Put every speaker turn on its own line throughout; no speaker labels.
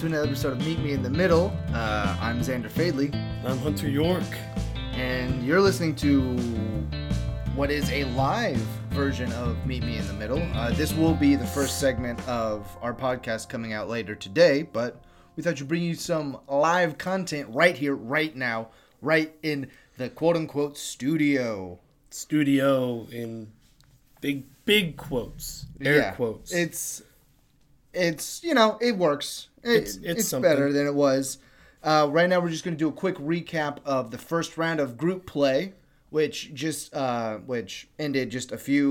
to another episode of Meet Me in the Middle. I'm Xander Fadley.
I'm Hunter York.
And you're listening to what is a live version of Meet Me in the Middle. This will be the first segment of our podcast coming out later today, but we thought you'd bring you some live content right here, right now, right in the quote-unquote studio.
Studio in big quotes. Air quotes.
It's it works. It's better than it was. Right now, we're just going to do a quick recap of the first round of group play, which ended just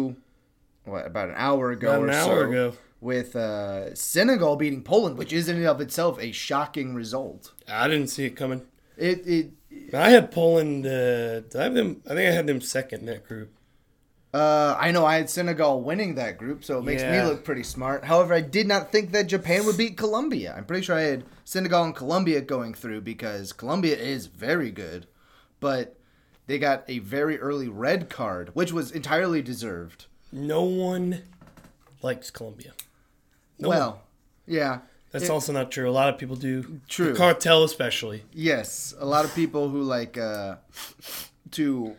about an hour ago with Senegal beating Poland, which is in and of itself a shocking result.
I didn't see it coming.
I
had Poland. I think I had them second in that group.
I know I had Senegal winning that group, so it makes me look pretty smart. However, I did not think that Japan would beat Colombia. I'm pretty sure I had Senegal and Colombia going through because Colombia is very good, but they got a very early red card, which was entirely deserved.
No one likes Colombia.
Yeah.
That's also not true. A lot of people do.
True.
The cartel especially.
Yes, a lot of people who like to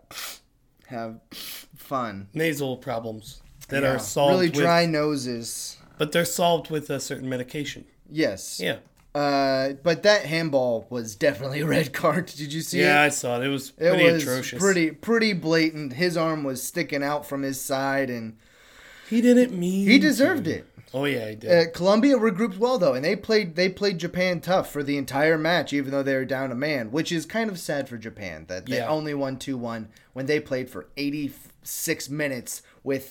have fun.
Nasal problems that are solved
really dry noses.
But they're solved with a certain medication.
Yes.
Yeah.
But that handball was definitely a red card. Did you see it?
Yeah, I saw it. It was atrocious.
Pretty blatant. His arm was sticking out from his side, and
he didn't mean
he deserved it.
Oh yeah, he did.
Colombia regrouped well though, and they played Japan tough for the entire match, even though they were down a man, which is kind of sad for Japan that they only won 2-1 when they played for 86 minutes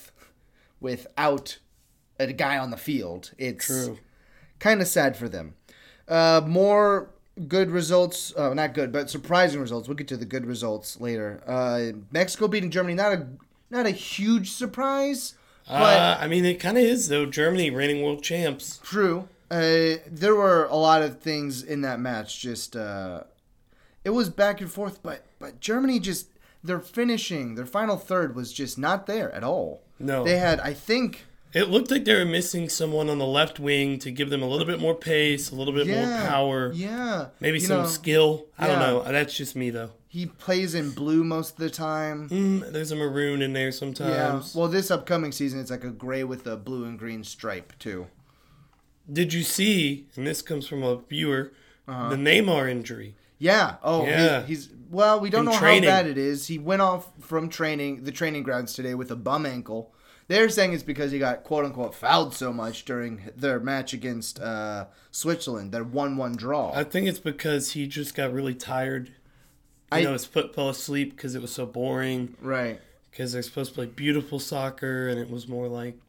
without a guy on the field. It's
true.
Kind of sad for them. More good results, not good, but surprising results. We'll get to the good results later. Mexico beating Germany, not a huge surprise. But,
it kind of is, though. Germany reigning world champs.
True. There were a lot of things in that match. Just it was back and forth, but Germany just their final third was just not there at all.
No,
they had. I think
it looked like they were missing someone on the left wing to give them a little bit more pace, a little bit more power.
Yeah,
maybe some skill. I don't know. That's just me, though.
He plays in blue most of the time.
There's a maroon in there sometimes.
Yeah. Well, this upcoming season, it's like a gray with a blue and green stripe, too.
Did you see, and this comes from a viewer, the Neymar injury?
Yeah. Oh, yeah. We don't know how bad it is. He went off from the training grounds today with a bum ankle. They're saying it's because he got, quote-unquote, fouled so much during their match against Switzerland, their 1-1 draw.
I think it's because he just got really tired. His foot fell asleep because it was so boring.
Right.
Because they're supposed to play beautiful soccer, and it was more like...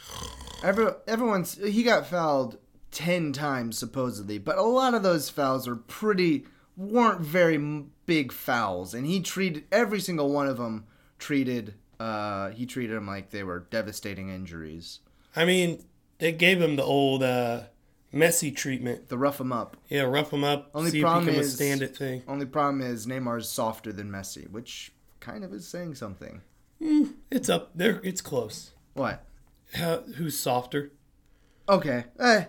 He got fouled 10 times, supposedly, but a lot of those fouls weren't very big fouls, and he treated every single one of them, he treated them like they were devastating injuries.
They gave him the old... Messi treatment.
The rough him up.
Yeah, rough him up.
Only
see
problem
if he can
is,
withstand it thing.
Only problem is Neymar's softer than Messi, which kind of is saying something.
It's up there. It's close.
What?
Who's softer?
Okay.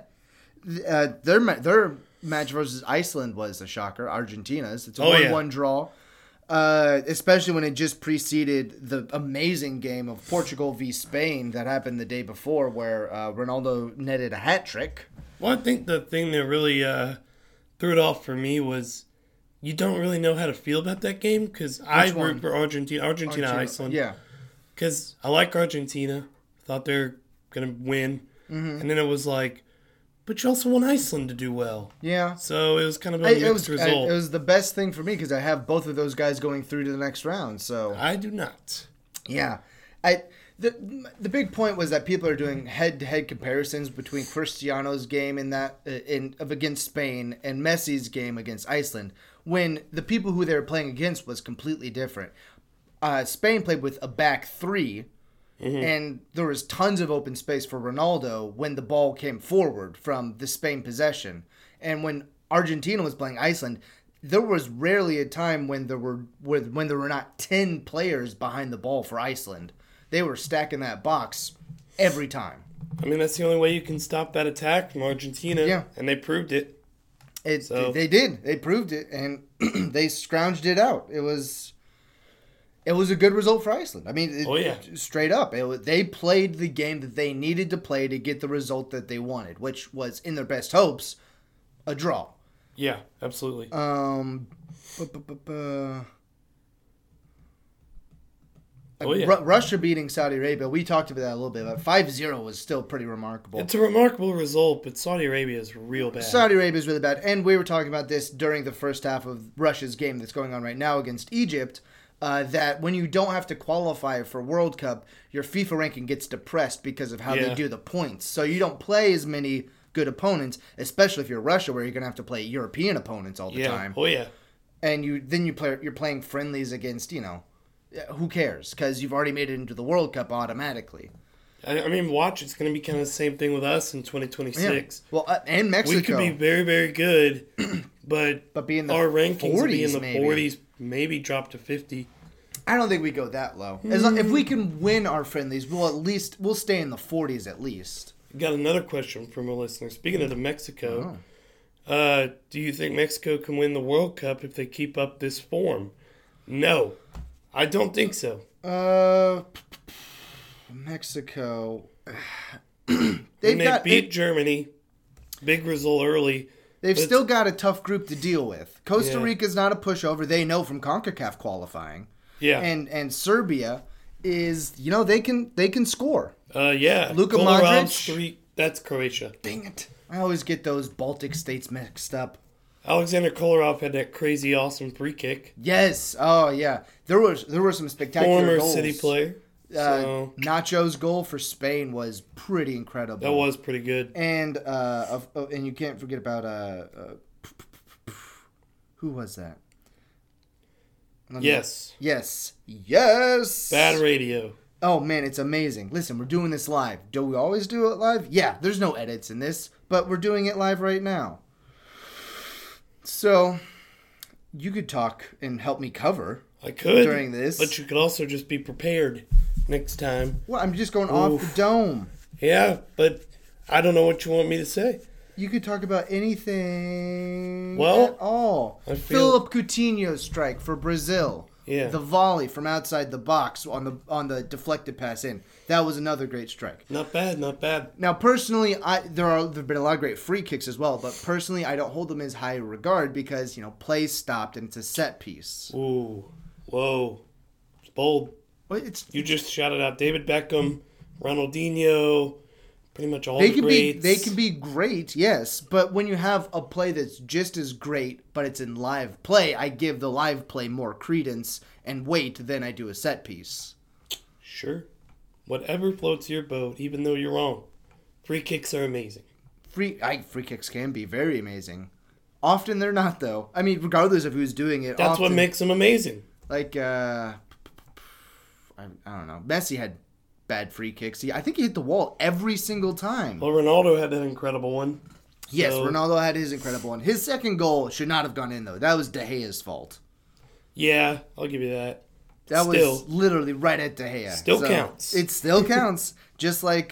Their match versus Iceland was a shocker. Argentina's. It's a 1-1 draw. Especially when it just preceded the amazing game of Portugal v Spain that happened the day before, where Ronaldo netted a hat trick.
Well, I think the thing that really threw it off for me was you don't really know how to feel about that game because I root for Argentina, Iceland.
Yeah.
Because I like Argentina. Thought they're going to win. Mm-hmm. And then it was like, but you also want Iceland to do well.
Yeah.
So it was kind of a mixed result.
It was the best thing for me because I have both of those guys going through to the next round. So
I do not.
Yeah. The big point was that people are doing head-to-head comparisons between Cristiano's game against Spain and Messi's game against Iceland, when the people who they were playing against was completely different. Spain played with a back three, and there was tons of open space for Ronaldo when the ball came forward from the Spain possession. And when Argentina was playing Iceland, there was rarely a time when there were not 10 players behind the ball for Iceland. They were stacking that box every time.
I mean, that's the only way you can stop that attack from Argentina.
Yeah.
And they proved it.
They did. They proved it, and they scrounged it out. It was a good result for Iceland. I mean, straight up. They played the game that they needed to play to get the result that they wanted, which was, in their best hopes, a draw.
Yeah, absolutely.
Russia beating Saudi Arabia, we talked about that a little bit, but 5-0 was still pretty remarkable.
It's a remarkable result, but Saudi Arabia is real bad.
Saudi Arabia is really bad, and we were talking about this during the first half of Russia's game that's going on right now against Egypt, that when you don't have to qualify for World Cup, your FIFA ranking gets depressed because of how they do the points. So you don't play as many good opponents, especially if you're Russia, where you're going to have to play European opponents all the time.
Oh, yeah.
And you're playing friendlies against, who cares? Because you've already made it into the World Cup automatically.
I mean, watch. It's going to be kind of the same thing with us in 2026.
Yeah. Well, and Mexico.
We could be very, very good, but
be in the
our rankings
40s,
will be in the
maybe.
40s, maybe drop to 50.
I don't think we go that low. If we can win our friendlies, we'll stay in the 40s at least.
Got another question from a listener. Speaking of the Mexico, do you think Mexico can win the World Cup if they keep up this form? No. I don't think so.
Mexico.
they beat Germany. Big result early.
They've still got a tough group to deal with. Costa Rica's not a pushover. They know from CONCACAF qualifying.
Yeah.
And Serbia is, they can score.
Yeah.
Luka Modric.
That's Croatia.
Dang it. I always get those Baltic states mixed up.
Alexander Kolarov had that crazy, awesome free kick.
Yes. Oh, yeah. There were some spectacular goals.
Former City player.
Nacho's goal for Spain was pretty incredible.
That was pretty good.
And and you can't forget about who was that?
Yes.
Bad
radio.
Oh man, it's amazing. Listen, we're doing this live. Do we always do it live? Yeah, there's no edits in this, but we're doing it live right now. So, you could talk and help me cover.
I could
during this,
but you could also just be prepared next time.
Well, I'm just going off the dome.
Yeah, but I don't know what you want me to say.
You could talk about anything at all. Philip Coutinho's strike for Brazil.
Yeah.
The volley from outside the box on the deflected pass in. That was another great strike.
Not bad, not bad.
Now, personally, there have been a lot of great free kicks as well, but personally, I don't hold them as high regard because, play stopped and it's a set piece.
Ooh. Whoa. It's bold. You just shouted out David Beckham, Ronaldinho, pretty much all the greats.
They can be great, yes, but when you have a play that's just as great, but it's in live play, I give the live play more credence and weight than I do a set piece.
Sure. Whatever floats your boat, even though you're wrong. Free kicks are amazing.
Free kicks can be very amazing. Often they're not, though. I mean, regardless of who's doing it.
That's what makes them amazing.
Like, I don't know. Messi had bad free kicks. I think he hit the wall every single time.
Well, Ronaldo had that incredible one.
Yes, Ronaldo had his incredible one. His second goal should not have gone in, though. That was De Gea's fault.
Yeah, I'll give you that.
That was literally right at De Gea.
Still counts.
It still counts. Just like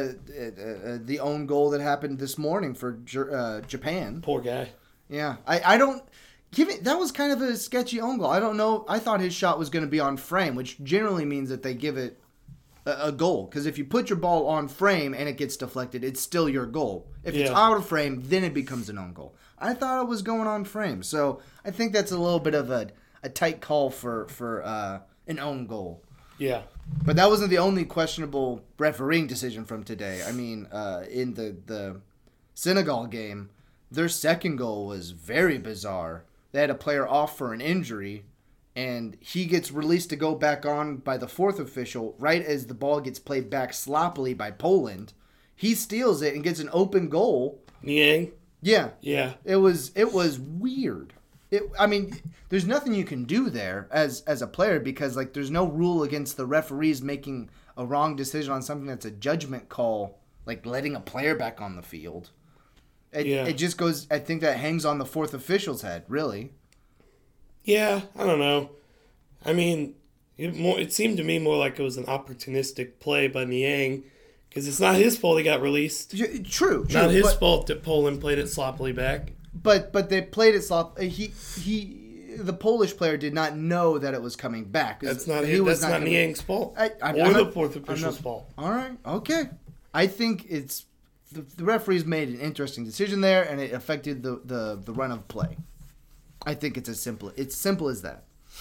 the own goal that happened this morning for Japan.
Poor guy.
Yeah. I don't... That was kind of a sketchy own goal. I don't know. I thought his shot was going to be on frame, which generally means that they give it a goal. Because if you put your ball on frame and it gets deflected, it's still your goal. If it's out of frame, then it becomes an own goal. I thought it was going on frame. So I think that's a little bit of a tight call for an own goal.
Yeah.
But that wasn't the only questionable refereeing decision from today. I mean, in the Senegal game, their second goal was very bizarre. They had a player off for an injury, and he gets released to go back on by the fourth official right as the ball gets played back sloppily by Poland. He steals it and gets an open goal.
Niang?
Yeah.
Yeah.
It was weird. There's nothing you can do there as a player because there's no rule against the referees making a wrong decision on something that's a judgment call, like letting a player back on the field. It just goes. I think that hangs on the fourth official's head, really.
Yeah, I don't know. I mean, it seemed to me more like it was an opportunistic play by Niang Because it's not his fault he got released.
True.
Not his fault that Poland played it sloppily back.
But they played it sloppily. The Polish player did not know that it was coming back.
That's not Niang's fault. Or the fourth official's fault.
All right. Okay. I think it's the referees made an interesting decision there, and it affected the run of play. I think it's simple as that.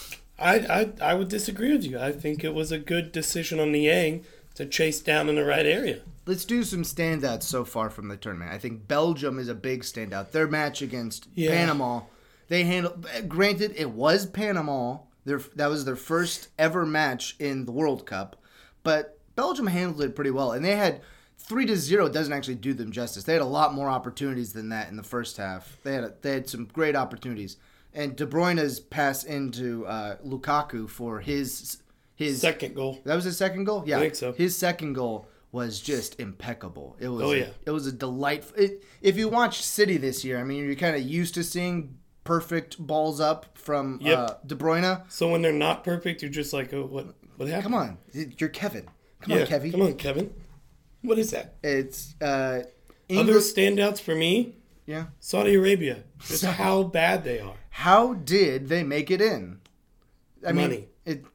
I would disagree with you. I think it was a good decision on Niang to chase down in the right area.
Let's do some standouts so far from the tournament. I think Belgium is a big standout. Their match against Panama, they handled. Granted, it was Panama. That was their first ever match in the World Cup, but Belgium handled it pretty well, and they had 3-0. Doesn't actually do them justice. They had a lot more opportunities than that in the first half. They had some great opportunities, and De Bruyne's pass into Lukaku for his
second goal.
That was his second goal? Yeah.
I think so.
His second goal was just impeccable. It was
it
was a delightful. If you watch City this year, I mean, you're kind of used to seeing perfect balls up from De Bruyne.
So when they're not perfect, you're just like, oh, what happened?
Come on. You're Kevin. Come on, Kevin.
Come on, Kevin. What is that?
It's
other standouts for me.
Yeah.
Saudi Arabia. Just how bad they are.
How did they make it in?
Money.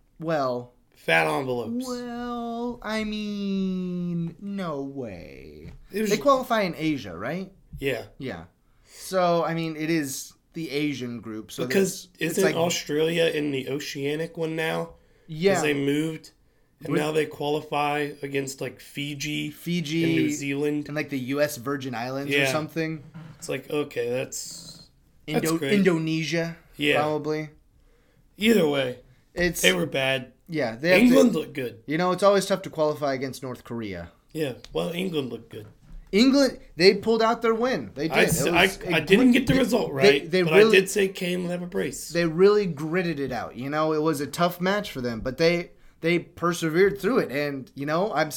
Fat envelopes.
Well, I mean, no way.
They
qualify in Asia, right?
Yeah.
Yeah. So, I mean, it is the Asian group. So
because isn't Australia in the Oceanic one now?
Yeah.
Because they moved, and now they qualify against like Fiji, and New Zealand,
and like the U.S. Virgin Islands or something.
It's like, okay, that's great.
Indonesia, probably.
Either way, they were bad.
Yeah,
England looked good.
You know, it's always tough to qualify against North Korea.
Yeah, well, England looked good.
England, they pulled out their win. They did.
I didn't get the result right, but I did say Kane will have a brace.
They really gritted it out. You know, it was a tough match for them, but they persevered through it. And, you know, I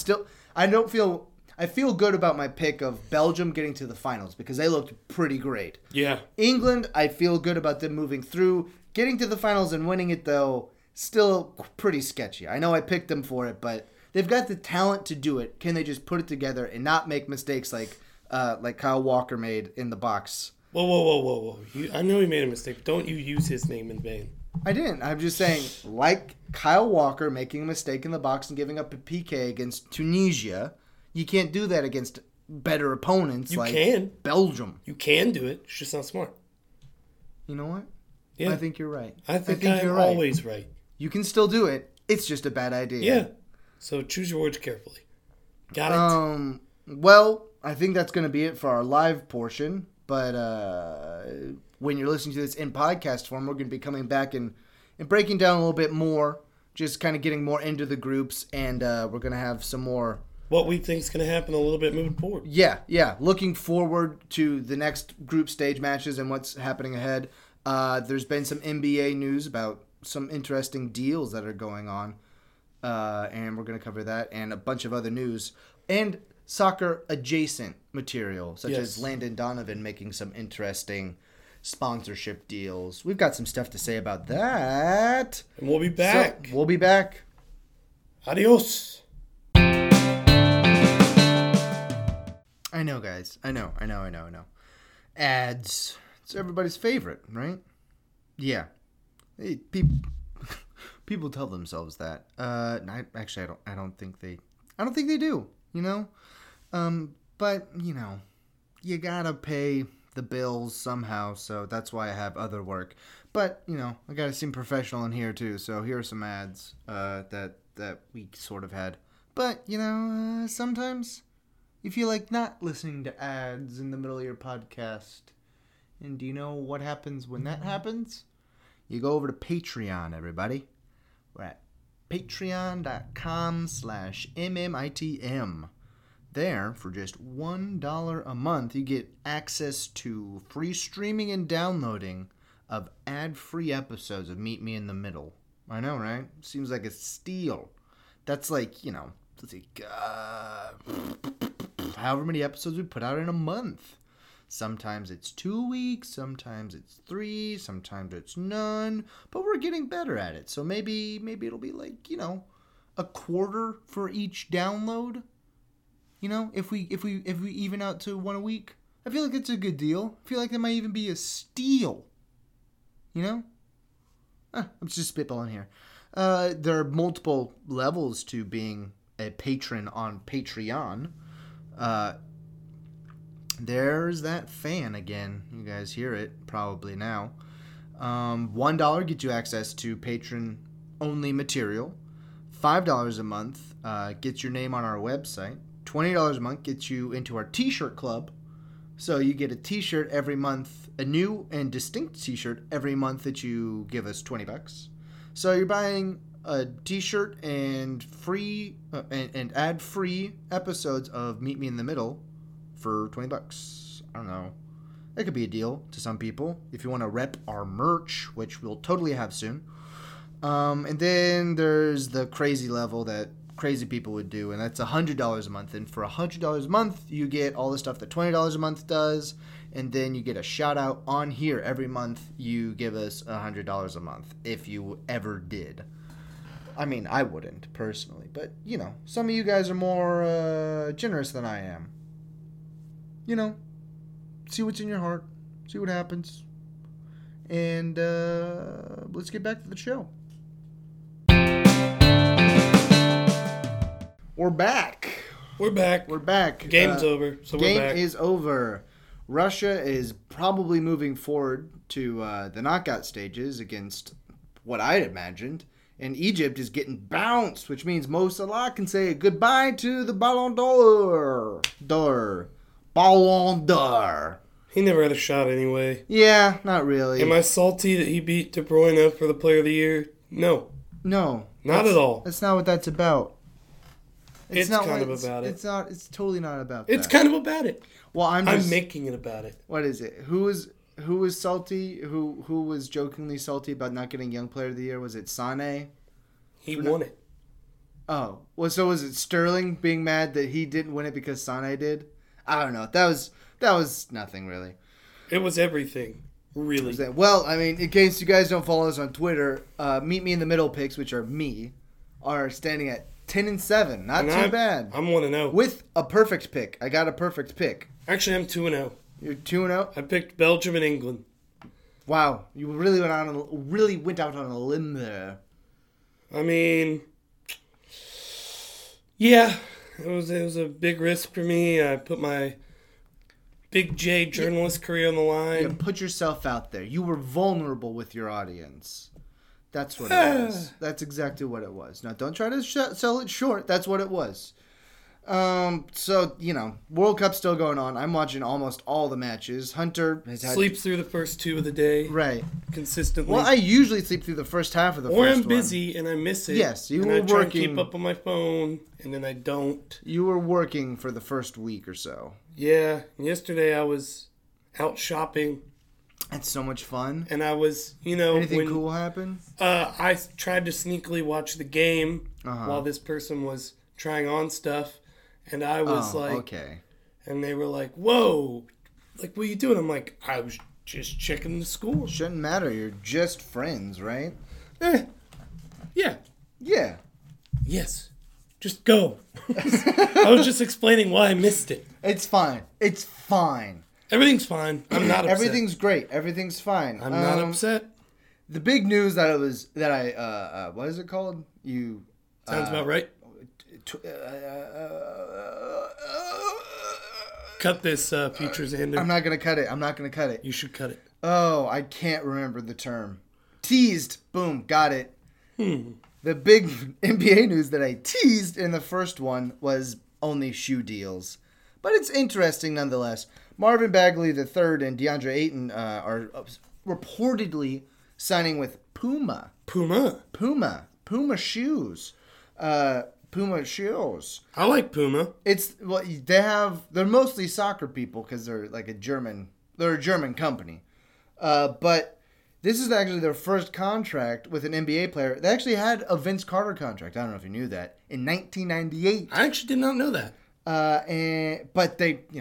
feel good about my pick of Belgium getting to the finals because they looked pretty great.
Yeah.
England, I feel good about them moving through. Getting to the finals and winning it, though, still pretty sketchy. I know I picked them for it, but they've got the talent to do it. Can they just put it together and not make mistakes like Kyle Walker made in the box?
Whoa. I know he made a mistake, but don't you use his name in vain.
I didn't. I'm just saying, like Kyle Walker making a mistake in the box and giving up a PK against Tunisia, you can't do that against better opponents Belgium.
You can do it. It's just not smart.
You know what?
Yeah.
I think you're right.
I think you're always right.
You can still do it. It's just a bad idea.
Yeah. So choose your words carefully. Got it?
Well, I think that's going to be it for our live portion. But when you're listening to this in podcast form, we're going to be coming back and breaking down a little bit more, just kind of getting more into the groups, and we're going to have some more.
What we think is going to happen a little bit moving forward.
Yeah. Looking forward to the next group stage matches and what's happening ahead. There's been some NBA news about some interesting deals that are going on, and we're going to cover that and a bunch of other news and soccer adjacent material, such as Landon Donovan making some interesting sponsorship deals. We've got some stuff to say about that.
And we'll be back.
So, we'll be back.
Adios.
I know, guys. I know. Ads. It's everybody's favorite, right? Yeah. Hey, people tell themselves that. I don't think they do. You know, but you know, you gotta pay the bills somehow. So that's why I have other work. But you know, I gotta seem professional in here too. So here are some ads that we sort of had. But you know, sometimes you feel like not listening to ads in the middle of your podcast. And do you know what happens when that happens? You go over to Patreon, everybody. We're at patreon.com/MMITM. There, for just $1 a month, you get access to free streaming and downloading of ad-free episodes of Meet Me in the Middle. I know, right? Seems like a steal. That's like, you know, however many episodes we put out in a month. Sometimes it's 2 weeks, sometimes it's 3, sometimes it's none, but we're getting better at it. So maybe it'll be like, you know, a quarter for each download. You know, if we even out to one a week, I feel like it's a good deal. I feel like that might even be a steal. You know? I'm just spitballing here. There are multiple levels to being a patron on Patreon. There's that fan again. You guys hear it probably now. $1 gets you access to patron-only material. $5 a month gets your name on our website. $20 a month gets you into our t-shirt club. So you get a t-shirt every month, a new and distinct t-shirt every month that you give us $20. So you're buying a t-shirt and free and ad-free episodes of Meet Me in the Middle for $20. I don't know. That could be a deal to some people if you want to rep our merch, which we'll totally have soon. And then there's the crazy level that crazy people would do, and that's $100 a month. And for $100 a month, you get all the stuff that $20 a month does, and then you get a shout out on here every month. You give us $100 a month if you ever did. I mean, I wouldn't personally, but you know, some of you guys are more generous than I am. You know, see what's in your heart, see what happens, and let's get back to the show. We're back.
We're back. Game's over, so we're back.
Game is over. Russia is probably moving forward to the knockout stages against what I'd imagined. And Egypt is getting bounced, which means Mo Salah can say goodbye to the Ballon d'Or. Ballon d'Or.
He never had a shot anyway.
Yeah, not really.
Am I salty that he beat De Bruyne for the Player of the Year? No.
No.
Not at all.
That's not what that's about.
It's
not
kind of
it's,
about it.
It's not. It's totally not about
It's
that.
kind of about it.
Well, I'm
making it about it.
What is it? Who was salty? Who was jokingly salty about not getting Young Player of the Year? Was it Sané?
He won it.
Oh, well, so was it Sterling being mad that he didn't win it because Sané did? I don't know. That was nothing really.
It was everything, really.
Well, I mean, in case you guys don't follow us on Twitter, Meet Me in the Middle picks, which are me, are standing at 10-7. Not too bad.
I'm 1-0
with a perfect pick. I got a perfect pick.
Actually, I'm 2-0.
You're 2-0.
I picked Belgium and England.
Wow, you really went out on a limb there.
I mean, yeah, it was a big risk for me. I put my Big J journalist career on the line.
You put yourself out there. You were vulnerable with your audience. That's what it was. That's exactly what it was. Now, don't try to sell it short. That's what it was. So, you know, World Cup's still going on. I'm watching almost all the matches. Hunter has had...
Sleeps through the first two of the day.
Right.
Consistently.
Well, I usually sleep through the first half of the
or
first
I'm busy and I miss it.
Yes, you
and
were
I try
working...
to keep up on my phone, and then I don't.
You were working for the first week or so.
Yeah. Yesterday I was out shopping.
That's so much fun.
And I was, you know...
Anything cool happen?
I tried to sneakily watch the game while this person was trying on stuff. And I was
okay.
And they were like, whoa, like, what are you doing? I'm like, I was just checking the score.
Shouldn't matter. You're just friends, right?
Yeah.
Yeah.
Yes. Just go. I was just explaining why I missed it.
It's fine. It's fine.
Everything's fine. I'm not upset.
Everything's great. Everything's fine.
I'm not upset.
The big news that what is it called?
Sounds about right. Cut this, Future Xander.
I'm not going to cut it.
You should cut it.
Oh, I can't remember the term. Teased. Boom. Got it. The big NBA news that I teased in the first one was only shoe deals. But it's interesting nonetheless. Marvin Bagley III and DeAndre Ayton are reportedly signing with Puma.
Puma
Shoes. Puma shoes.
I like Puma.
They're mostly soccer people because they're like a German company. But this is actually their first contract with an NBA player. They actually had a Vince Carter contract. I don't know if you knew that in 1998.
I actually did not know that.
But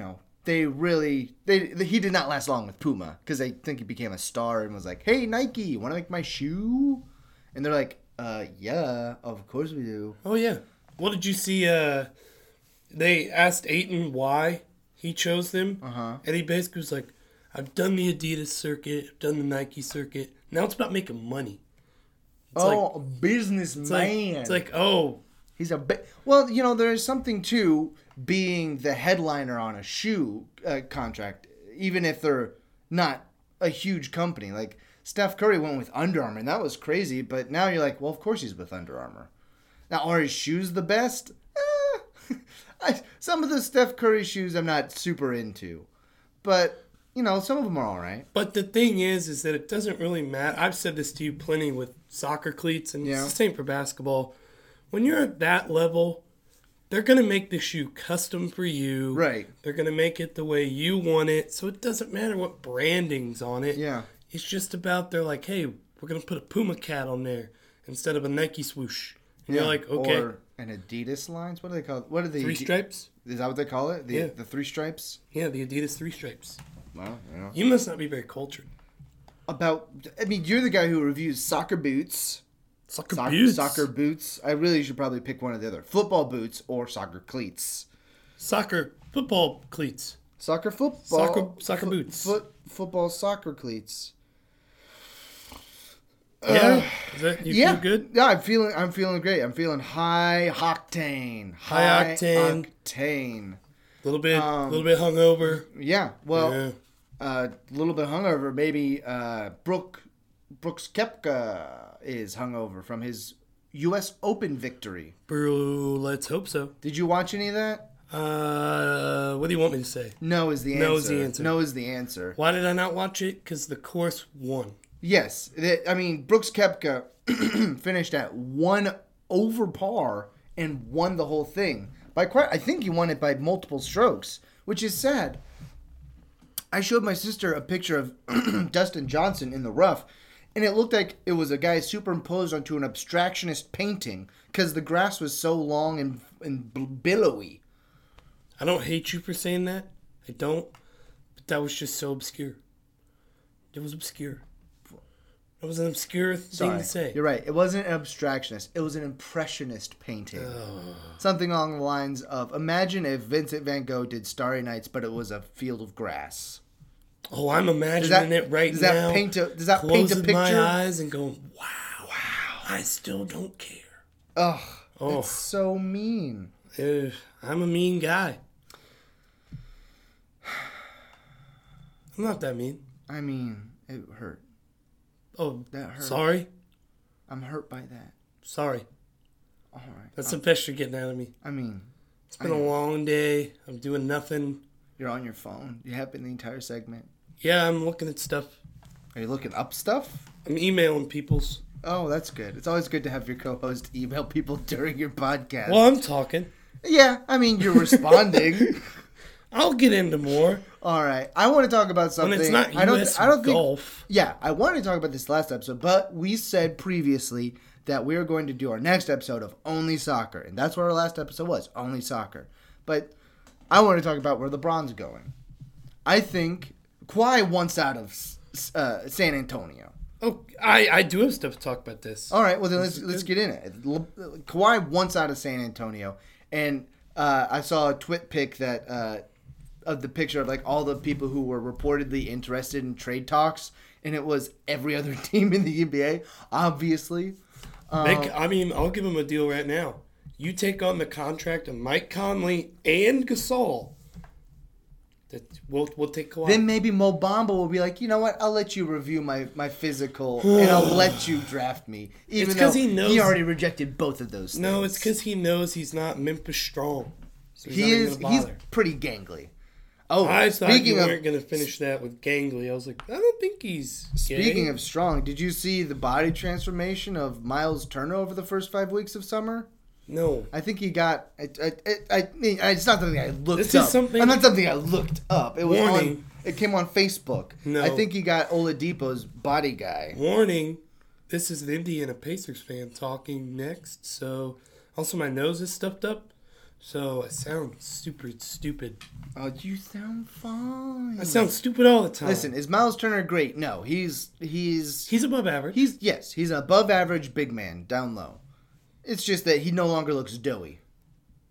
he did not last long with Puma because I think he became a star and was like, "Hey Nike, want to make my shoe?" And they're like, "Yeah, of course we do."
Oh yeah. What did you see? they asked Ayton why he chose them,
Uh-huh.
and he basically was like, "I've done the Adidas circuit, I've done the Nike circuit. Now it's about making money." It's
a businessman.
It's like, oh,
He's well, there's something to being the headliner on a shoe contract, even if they're not a huge company. Like Steph Curry went with Under Armour, and that was crazy. But now you're like, well, of course he's with Under Armour. Now, are his shoes the best? Some of the Steph Curry shoes I'm not super into, but some of them are all right.
But the thing is that it doesn't really matter. I've said this to you plenty with soccer cleats, and it's the same for basketball. When you're at that level, they're going to make the shoe custom for you.
Right.
They're going to make it the way you want it. So it doesn't matter what branding's on it.
Yeah.
It's just about they're like, hey, we're going to put a Puma cat on there instead of a Nike swoosh. And you're like, okay.
Or an Adidas lines. What do they call it? What are the
3 stripes?
Is that what they call it?
Yeah.
The 3 stripes?
Yeah, the Adidas 3 stripes.
Well,
You must not be very cultured.
You're the guy who reviews soccer boots. Soccer boots. I really should probably pick one or the other. Football boots or soccer cleats.
Football cleats.
Soccer football.
Soccer boots.
Football soccer cleats.
Yeah. You feel good?
Yeah, I'm feeling great. I'm feeling high octane.
High octane.
Octane.
A little bit hungover.
Yeah. Well, a little bit hungover. Maybe Brooks Koepka is hungover from his U.S. Open victory.
Bro, let's hope so.
Did you watch any of that?
What do you want me to say?
No is the answer.
No is the answer.
No is the answer.
Why did I not watch it? Because the course won.
Yes. Brooks Koepka finished at 1 over par and won the whole thing. I think he won it by multiple strokes, which is sad. I showed my sister a picture of Dustin Johnson in the rough, and it looked like it was a guy superimposed onto an abstractionist painting because the grass was so long and billowy.
I don't hate you for saying that. I don't. But that was just so obscure. It was obscure. It was an obscure thing to say.
You're right. It wasn't an abstractionist. It was an impressionist painting. Something along the lines of, imagine if Vincent van Gogh did Starry Nights, but it was a field of grass.
Oh, I'm imagining it right now.
Does that paint a picture?
Closing my eyes and going, wow, I still don't care.
Ugh, it's so mean.
I'm a mean guy. I'm not that mean.
It hurt.
Oh,
that hurt.
Sorry?
I'm hurt by that.
Sorry.
All right.
That's the best you're getting out of me. It's been a long day. I'm doing nothing.
You're on your phone. You have been the entire segment.
Yeah, I'm looking at stuff.
Are you looking up stuff?
I'm emailing people's.
Oh, that's good. It's always good to have your co-host email people during your podcast.
Well, I'm talking.
Yeah, you're responding.
I'll get into more.
All right. I want to talk about something.
When it's not U.S. golf.
Yeah, I wanted to talk about this last episode, but we said previously that we are going to do our next episode of Only Soccer, and that's what our last episode was, Only Soccer. But I want to talk about where LeBron's going. I think Kawhi wants out of San Antonio.
Oh, I do have stuff to talk about this.
All right, well then let's get in it. Kawhi wants out of San Antonio, and I saw a twit pic that of the picture of like all the people who were reportedly interested in trade talks, and it was every other team in the NBA, obviously.
I'll give him a deal right now. You take on the contract of Mike Conley and Gasol. We'll take Kawhi.
Then maybe Mo Bamba will be like, you know what? I'll let you review my physical, and I'll let you draft me, even though he already rejected both of those things.
No, it's because he knows he's not Memphis strong. So
he's pretty gangly. Oh,
I thought you weren't going to finish that with gangly. I was like, I don't think he's gay.
Speaking of strong, did you see the body transformation of Miles Turner over the first 5 weeks of summer?
No.
I think he got. It's not something I looked up. It's not something I looked up. It was it came on Facebook.
No.
I think he got Oladipo's body guy.
Warning. This is the Indiana Pacers fan talking next. So, also my nose is stuffed up. So I sound super stupid.
Oh, you sound fine.
I sound stupid all the time.
Listen, is Miles Turner great? No, he's
above average.
He's an above average big man down low. It's just that he no longer looks doughy.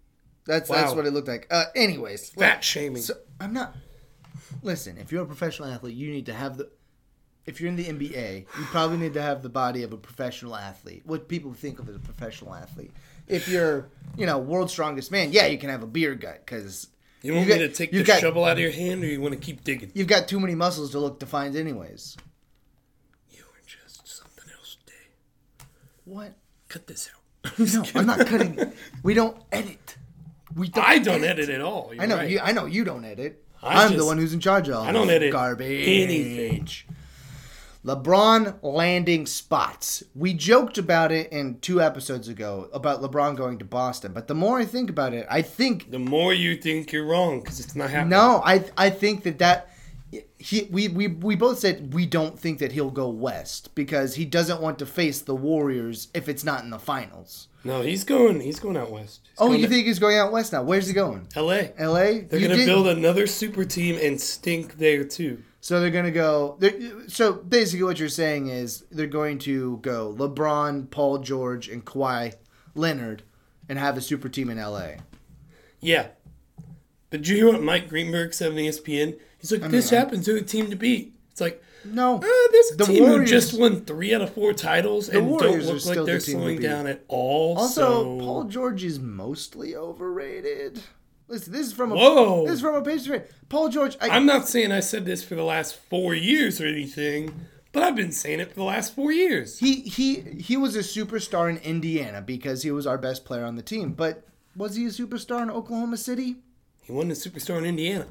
That's what it looked like. Anyways,
fat shaming.
So I'm not. Listen, if you're a professional athlete, you need to have the. If you're in the NBA, you probably need to have the body of a professional athlete. What people think of as a professional athlete. If you're, world's strongest man, yeah, you can have a beer gut because.
You want me to take the shovel out of your hand, or you want to keep digging?
You've got too many muscles to look defined, anyways.
You are just something else, Dave.
What?
Cut this out.
No, I'm not cutting it. We don't edit.
I don't edit at all. You're
I know.
right.
I know you don't edit. I'm the one who's in charge of all
I don't edit
garbage.
anything.
LeBron landing spots. We joked about it in 2 episodes ago about LeBron going to Boston, but the more I think about it, I think
the more you think you're wrong because it's not happening.
No, I think that we both said we don't think that he'll go west because he doesn't want to face the Warriors if it's not in the finals.
No, he's going out west.
You think he's going out west now? Where's he going?
L.A.
L.A.
They're going to build another super team and stink there too.
So they're going to go. So basically, what you're saying is they're going to go LeBron, Paul George, and Kawhi Leonard, and have a super team in L.A.
Yeah, but did you hear what Mike Greenberg said on ESPN? He's like, "This happens to a team to beat." It's like,
no,
this team who just won 3 out of 4 titles and don't look like they're slowing down at all.
Also, Paul George is mostly overrated. Listen, this is from a Pacers fan. Paul George.
I'm not saying I said this for the last 4 years or anything, but I've been saying it for the last 4 years.
He was a superstar in Indiana because he was our best player on the team. But was he a superstar in Oklahoma City?
He wasn't a superstar in Indiana.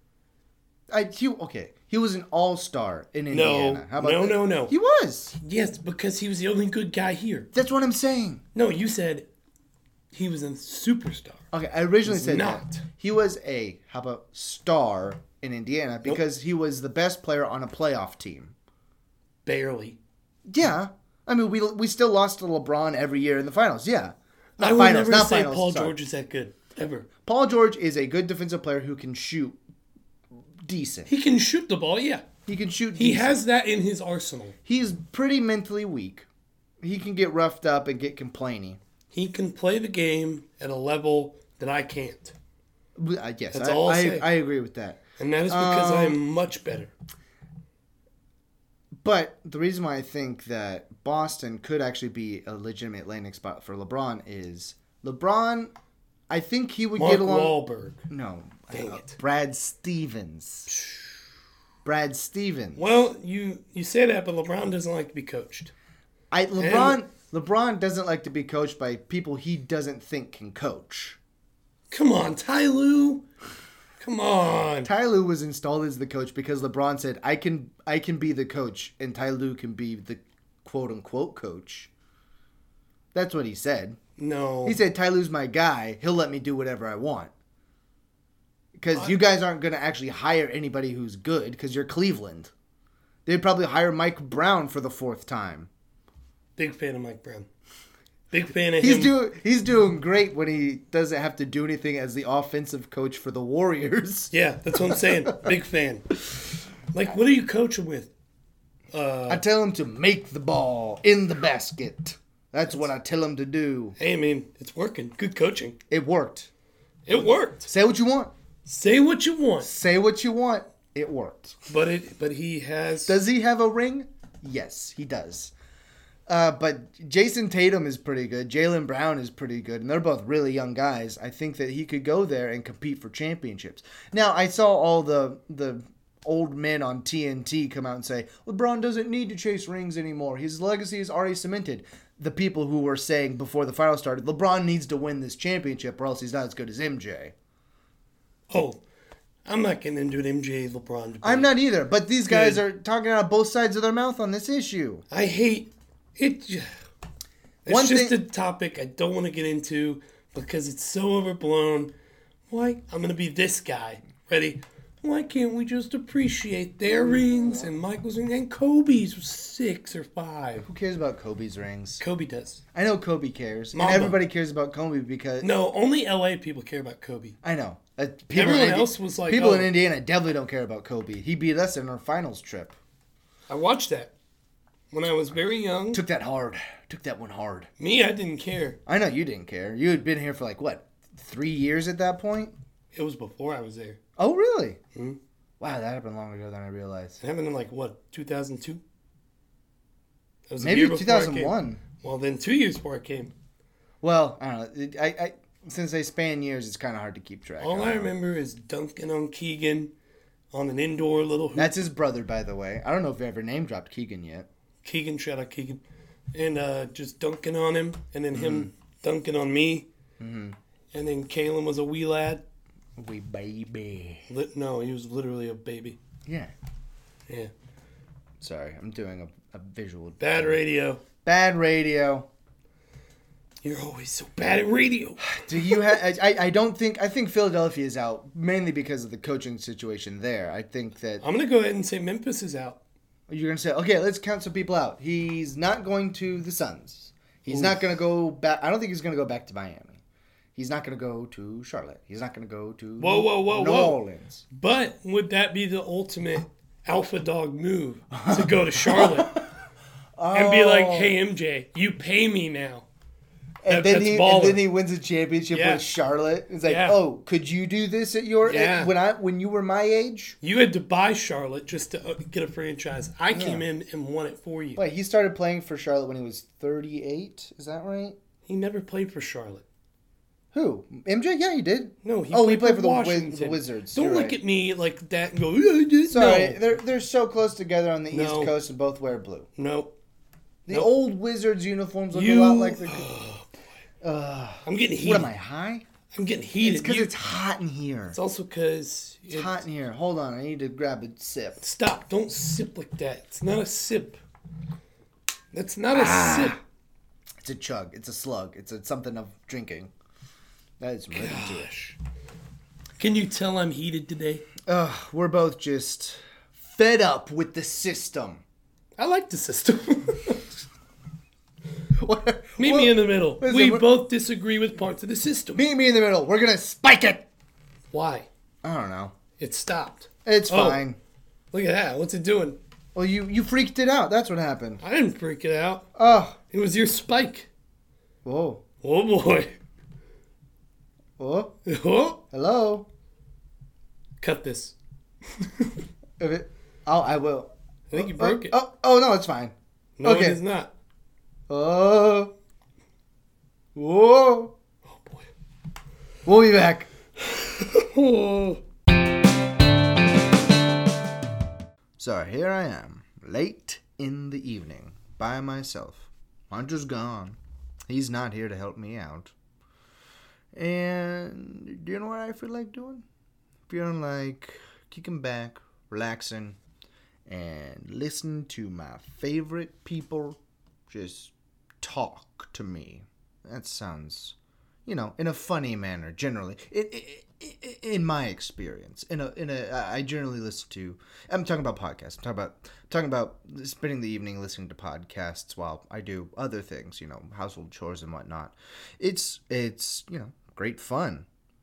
He was an all-star in Indiana. How about that?
No.
He was.
Yes, because he was the only good guy here.
That's what I'm saying.
No, you said he was a superstar.
Okay, I originally said
not.
that. He was star in Indiana because he was the best player on a playoff team.
Barely.
Yeah. I mean, we still lost to LeBron every year in the finals. Yeah.
I would never say Paul George is that good. Ever.
Paul George is a good defensive player who can shoot decent.
He can shoot the ball, yeah.
He can shoot decent.
He has that in his arsenal.
He's pretty mentally weak. He can get roughed up and get complaining.
He can play the game at a level that I can't.
Yes,
that's all I'll say.
I agree with that.
And that is because I am much better.
But the reason why I think that Boston could actually be a legitimate landing spot for LeBron is LeBron, I think he would get along.
Wahlberg.
No.
Dang it.
Brad Stevens.
Well, you say that, but LeBron doesn't like to be coached.
LeBron doesn't like to be coached by people he doesn't think can coach.
Come on, Ty Lue. Come on.
Ty Lue was installed as the coach because LeBron said, I can be the coach, and Ty Lue can be the quote-unquote coach. That's what he said.
No.
He said, Ty Lue's my guy. He'll let me do whatever I want. Because you guys aren't going to actually hire anybody who's good because you're Cleveland. They'd probably hire Mike Brown for the 4th time.
Big fan of Mike Brown. Big fan of him.
He's doing great when he doesn't have to do anything as the offensive coach for the Warriors.
Yeah, that's what I'm saying. Big fan. Like, what are you coaching with?
I tell him to make the ball in the basket. That's what I tell him to do.
Hey, I mean, it's working. Good coaching.
It worked.
It worked.
Say what you want.
Say what you want.
Say what you want. It worked.
But he has...
Does he have a ring? Yes, he does. But Jason Tatum is pretty good. Jaylen Brown is pretty good. And they're both really young guys. I think that he could go there and compete for championships. Now, I saw all the old men on TNT come out and say, LeBron doesn't need to chase rings anymore. His legacy is already cemented. The people who were saying before the final started, LeBron needs to win this championship or else he's not as good as MJ.
Oh, I'm not getting into an MJ LeBron debate.
I'm not either. But these guys are talking out of both sides of their mouth on this issue.
I hate it. It's just a topic I don't want to get into because it's so overblown. Why? I'm going to be this guy. Ready? Why can't we just appreciate their rings and Michael's ring and Kobe's 6 or 5?
Who cares about Kobe's rings?
Kobe does.
I know Kobe cares.
Mamba.
And everybody cares about Kobe because...
No, only LA people care about Kobe.
I know.
Everyone else was like...
People in Indiana definitely don't care about Kobe. He beat us in our finals trip.
I watched that when I was very young.
Took that one hard.
Me, I didn't care.
I know you didn't care. You had been here for like, what, 3 years at that point?
It was before I was there.
Oh, really?
Mm-hmm.
Wow, that happened longer ago than I realized.
It happened in like, what, 2002? That was
Maybe 2001.
Well, then 2 years before I came.
Well, I don't know. I since they span years, it's kind of hard to keep track.
All I remember is dunking on Keegan on an indoor little hoop.
That's his brother, by the way. I don't know if we ever name dropped Keegan yet.
Keegan, shout out Keegan. And just dunking on him, and then him dunking on me. Mm-hmm. And then Kalen was a wee lad.
Wee baby.
No, he was literally a baby.
Yeah.
Yeah.
Sorry, I'm doing a visual.
Bad radio.
Bad radio.
You're always so bad at radio.
Do you have? I don't think. I think Philadelphia is out mainly because of the coaching situation there. I think that
I'm gonna go ahead and say Memphis is out.
You're gonna say, okay, let's count some people out. He's not going to the Suns. He's not gonna go back. I don't think he's gonna go back to Miami. He's not gonna go to Charlotte. He's not gonna go to New Orleans.
But would that be the ultimate alpha dog move to go to Charlotte and be like, "Hey MJ, you pay me now."
And then he wins a championship with Charlotte. It's like, oh, could you do this at your when you were my age?
You had to buy Charlotte just to get a franchise. I came in and won it for you.
Wait, he started playing for Charlotte when he was 38. Is that right?
He never played for Charlotte.
Who? MJ? Yeah, he did.
No,
he played for the Wizards.
Don't look at me like that and go.
Sorry, they're so close together on the East Coast and both wear blue.
Nope.
The old Wizards uniforms look a lot like the.
I'm getting heated.
What am I, high?
I'm getting heated.
It's because it's hot in here.
It's also because
it's hot in here. Hold on, I need to grab a sip.
Stop! Don't sip like that. It's not a sip. That's not a sip.
It's a chug. It's a slug. It's something of drinking. That is really to it.
Can you tell I'm heated today?
We're both just fed up with the system.
I like the system. Meet me in the middle. We both disagree with parts of the system.
Meet me in the middle. We're going to spike it.
Why?
I don't know.
It stopped.
It's fine.
Look at that. What's it doing?
Well, you freaked it out. That's what happened.
I didn't freak it out.
Oh.
It was your spike.
Whoa.
Oh, boy.
Oh.
Oh.
Hello.
Cut this.
I will.
I think you broke it.
Oh, no, it's fine.
No, it is not.
Oh. Whoa.
Oh, boy.
We'll be back. So here I am, late in the evening, by myself. Hunter's gone. He's not here to help me out. And do you know what I feel like doing? Feeling like kicking back, relaxing, and listening to my favorite people just talk to me. That sounds, in a funny manner, generally. In my experience, I generally listen to. I'm talking about podcasts. I'm talking about spending the evening listening to podcasts while I do other things, household chores and whatnot. It's great fun.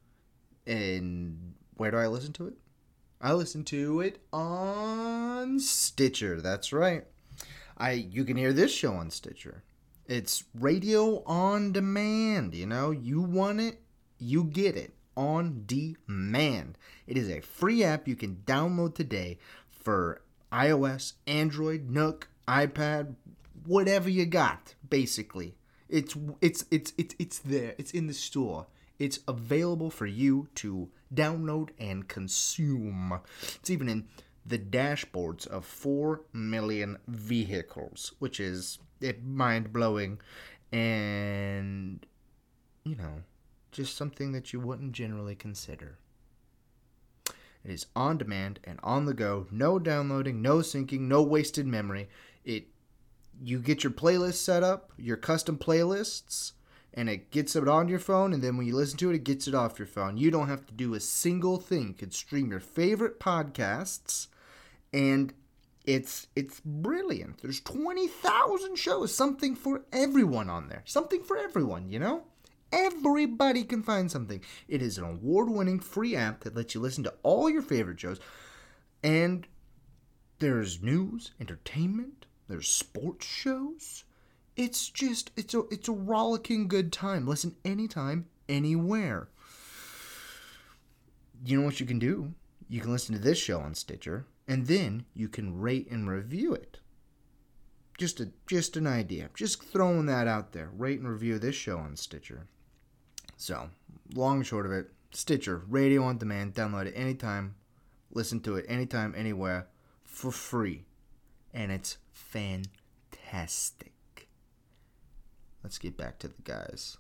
And where do I listen to it? I listen to it on Stitcher. That's right. You can hear this show on Stitcher. It's radio on demand. You want it, you get it. On demand. It is a free app you can download today for iOS, Android, Nook, iPad, whatever you got. Basically, it's there. It's in the store. It's available for you to download and consume. It's even in the dashboards of 4 million vehicles, which is mind blowing, and just something that you wouldn't generally consider. It is on demand and on the go. No downloading, no syncing, no wasted memory. You get your playlist set up, your custom playlists, and it gets it on your phone, and then when you listen to it, it gets it off your phone. You don't have to do a single thing. You can stream your favorite podcasts, and it's brilliant. There's 20,000 shows, something for everyone on there. Something for everyone, Everybody can find something. It is an award-winning free app that lets you listen to all your favorite shows. And there's news, entertainment, there's sports shows. It's a rollicking good time. Listen anytime, anywhere. you know what you can do? You can listen to this show on Stitcher, and then you can rate and review it. Just an idea. Just throwing that out there. Rate and review this show on Stitcher. So, long and short of it, Stitcher, radio on demand. Download it anytime. Listen to it anytime, anywhere, for free. And it's fantastic. Let's get back to the guys.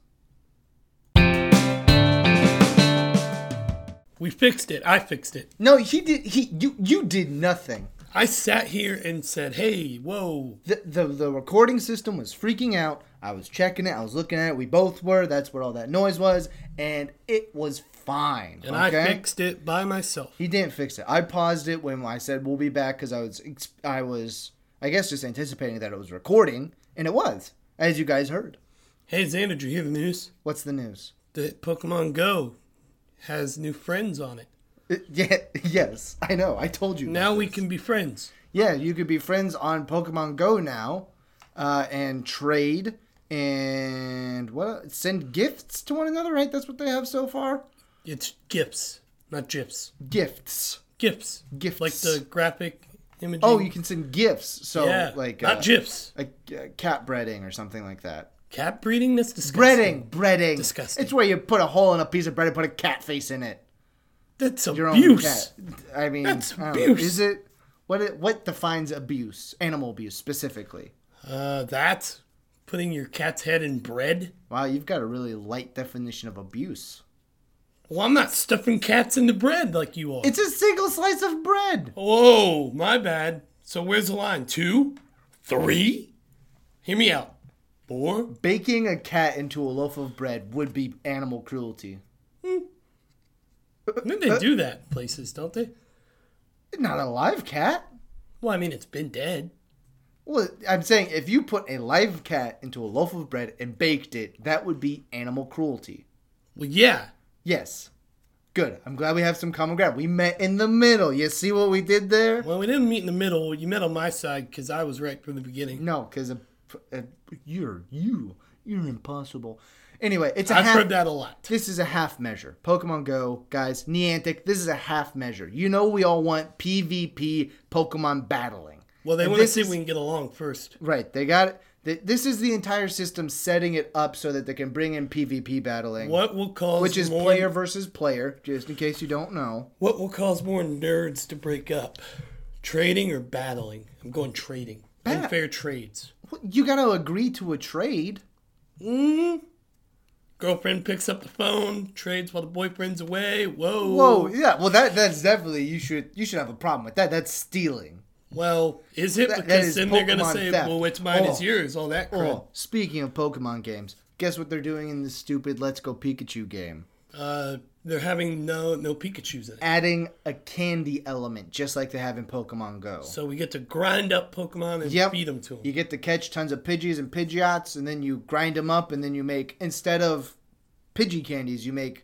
We fixed it. I fixed it.
No, you did nothing.
I sat here and said, hey, whoa.
The recording system was freaking out. I was checking it. I was looking at it. We both were. That's what all that noise was. And it was fine.
And okay? I fixed it by myself.
He didn't fix it. I paused it when I said we'll be back because I was, I guess, just anticipating that it was recording. And it was, as you guys heard.
Hey, Xander, did you hear the news?
What's the news?
That Pokemon Go has new friends on it.
Yes, I know. I told you.
Now we can be friends.
Yeah, you could be friends on Pokemon Go now, and trade and send gifts to one another. Right? That's what they have so far.
It's gifts, not gifs.
Gifts.
Gifts. Like the graphic imaging.
Oh, you can send gifts. So
yeah,
like
not gifs.
Like cat breeding or something like that.
Cat breeding? That's disgusting.
Breading.
Disgusting.
It's where you put a hole in a piece of bread and put a cat face in it.
That's abuse.
I mean,
that's abuse.
Is it? What defines abuse? Animal abuse specifically?
That's putting your cat's head in bread.
Wow, you've got a really light definition of abuse.
Well, I'm not stuffing cats into bread like you are.
It's a single slice of bread.
Whoa, my bad. So where's the line? 2? 3? Hear me out. 4?
Baking a cat into a loaf of bread would be animal cruelty.
I mean, they do that places, don't they?
Not a live cat.
Well, I mean, it's been dead.
Well, I'm saying if you put a live cat into a loaf of bread and baked it, that would be animal cruelty.
Well, yeah.
Yes. Good. I'm glad we have some common ground. We met in the middle. You see what we did there?
Well, we didn't meet in the middle. You met on my side because I was right from the beginning.
No, because you're impossible. Anyway,
I've heard that a lot.
This is a half measure. Pokemon Go, guys, Niantic, this is a half measure. You know we all want PvP Pokemon battling.
Well, they want to see if we can get along first.
Right. They got it. This is the entire system setting it up so that they can bring in PvP battling.
What will cause
which is player versus player, just in case you don't know.
What will cause more nerds to break up? Trading or battling? I'm going trading. Unfair trades.
You got to agree to a trade.
Girlfriend picks up the phone, trades while the boyfriend's away.
Whoa, yeah. Well, that's definitely you should have a problem with that. That's stealing.
Well, is it? Because then they're gonna say, theft. Well, what's mine is yours. All that crap.
Speaking of Pokemon games, guess what they're doing in this stupid Let's Go Pikachu game?
They're having no Pikachus in it.
Adding a candy element, just like they have in Pokemon Go.
So we get to grind up Pokemon and feed them to them.
You get to catch tons of Pidgeys and Pidgeots, and then you grind them up, and then you make, instead of Pidgey candies, you make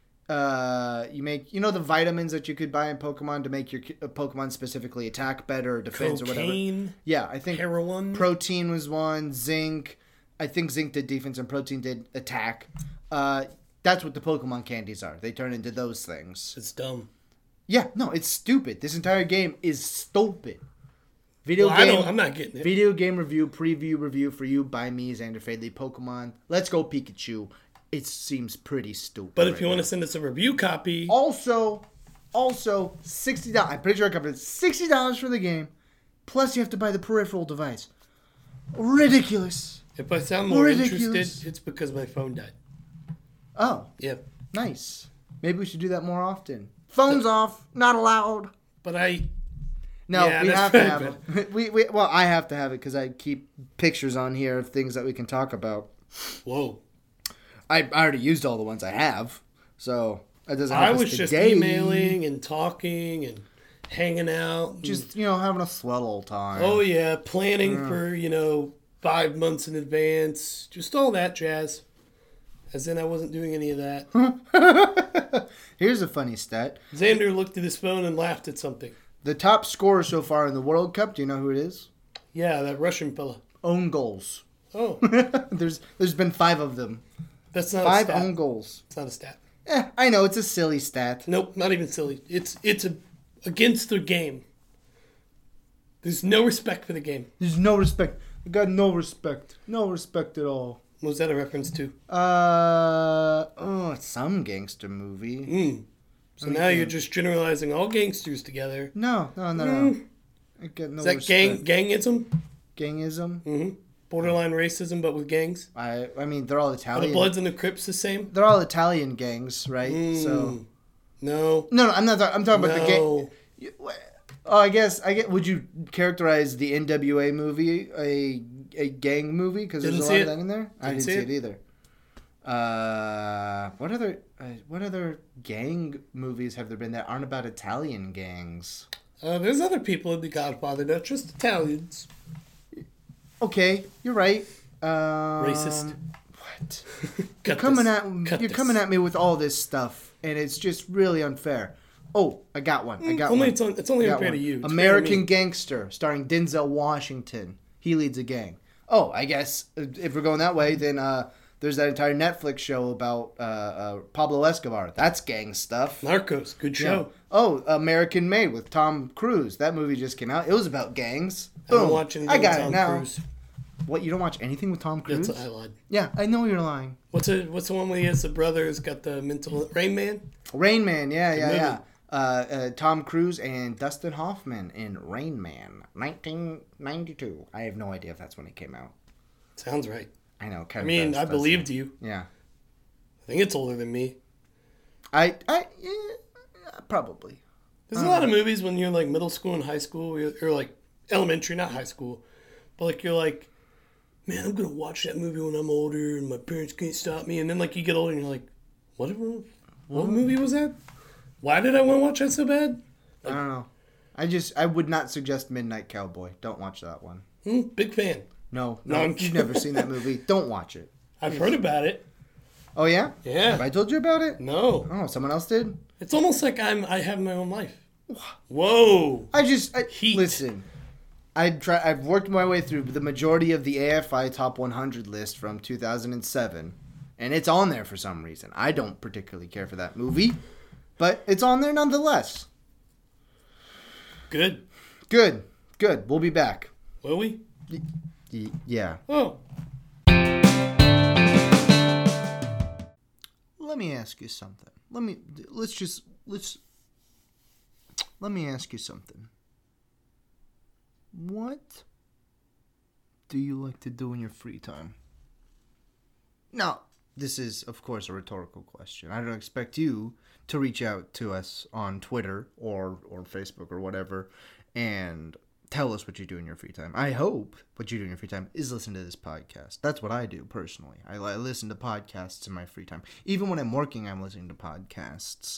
the vitamins that you could buy in Pokemon to make your Pokemon specifically attack better or defense or whatever. Yeah, I think
heroin.
Protein was one. Zinc. I think Zinc did defense and Protein did attack. That's what the Pokemon candies are. They turn into those things.
It's dumb.
Yeah, no, it's stupid. This entire game is stupid.
I'm not getting it.
Video game preview review for you by me, Xander Fadley. Pokemon Let's Go Pikachu. It seems pretty stupid.
But if you want to send us a review copy.
Also $60. I'm pretty sure I covered it. $60 for the game. Plus you have to buy the peripheral device. Ridiculous.
If I sound more interested, it's because my phone died.
Oh.
Yeah.
Nice. Maybe we should do that more often. Phones off. Not allowed.
But
No, we have to have it. Well, I have to have it because I keep pictures on here of things that we can talk about.
Whoa.
I already used all the ones I have, so it doesn't help
I was just emailing and talking and hanging out.
Just, having a swell old time.
Oh, yeah. Planning for, 5 months in advance. Just all that jazz. As in, I wasn't doing any of that.
Here's a funny stat.
Xander looked at his phone and laughed at something.
The top scorer so far in the World Cup, do you know who it is?
Yeah, that Russian fella.
Own goals.
Oh.
There's been 5 of them.
That's not
5
a stat.
own goals.
It's not a stat.
I know it's a silly stat.
Nope, not even silly. It's against the game. There's no respect for the game.
There's no respect. I got no respect. No respect at all.
What was that a reference to?
It's some gangster movie.
So now you're just generalizing all gangsters together.
No. I got no
Is that
respect.
gangism?
Gangism?
Mm-hmm. Borderline racism, but with gangs?
I mean, they're all
Are
Italian.
the Bloods and the Crips the same?
They're all Italian gangs, right? So
No.
I'm not. I'm talking about the gang. Oh, I get. Would you characterize the NWA movie a gang movie? Because there's a lot of that in there. I didn't see it either. What other gang movies have there been that aren't about Italian gangs?
There's other people in The Godfather, not just Italians.
Okay, you're right.
Racist.
What? You're coming at me with all this stuff, and it's just really unfair. Oh, I got one.
It's only unfair to you.
American Gangster, starring Denzel Washington. He leads a gang. Oh, I guess if we're going that way, then there's that entire Netflix show about Pablo Escobar. That's gang stuff.
Narcos, good show.
Yeah. Oh, American Made with Tom Cruise. That movie just came out. It was about gangs. Boom.
I don't watch anything
I got
with Tom
it now.
Cruise.
What, you don't watch anything with Tom Cruise?
I lied.
Yeah, I know you're lying.
What's the one where he has the brother who's got the mental... Rain Man?
Rain Man, yeah. Tom Cruise and Dustin Hoffman in Rain Man, 1992. I have no idea if that's when it came out.
Sounds right.
I know.
I believed you.
Yeah.
I think it's older than me.
Yeah, probably.
There's a lot of movies when you're like middle school and high school, or like elementary, not high school, but like you're like, man, I'm gonna watch that movie when I'm older, and my parents can't stop me. And then like you get older, and you're like, what movie was that? Why did I want to watch that so bad?
Like, I don't know. I would not suggest Midnight Cowboy. Don't watch that one.
Big fan.
No, you've never seen that movie. Don't watch it.
I've heard about it.
Oh yeah?
Yeah.
Have I told you about it?
No.
Oh, someone else did?
It's almost like I have my own life. Whoa.
Heat. Listen. I've worked my way through the majority of the AFI Top 100 list from 2007, and it's on there for some reason. I don't particularly care for that movie, but it's on there nonetheless.
Good.
We'll be back.
Will we?
Yeah.
Oh.
Let me ask you something. Let me ask you something. What do you like to do in your free time? Now, this is, of course, a rhetorical question. I don't expect you to reach out to us on Twitter or Facebook or whatever and tell us what you do in your free time. I hope what you do in your free time is listen to this podcast. That's what I do personally. I listen to podcasts in my free time. Even when I'm working, I'm listening to podcasts.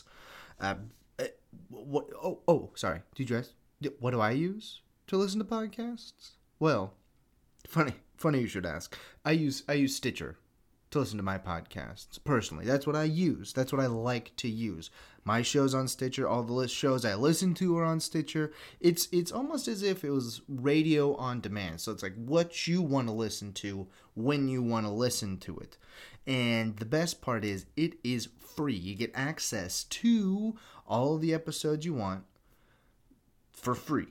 Sorry. Did you ask? What do I use to listen to podcasts? Well, funny you should ask. I use Stitcher to listen to my podcasts personally. That's what I use. That's what I like to use. My show's on Stitcher. All the shows I listen to are on Stitcher. It's almost as if it was radio on demand. So it's like what you want to listen to when you want to listen to it. And the best part is it is free. You get access to all the episodes you want for free.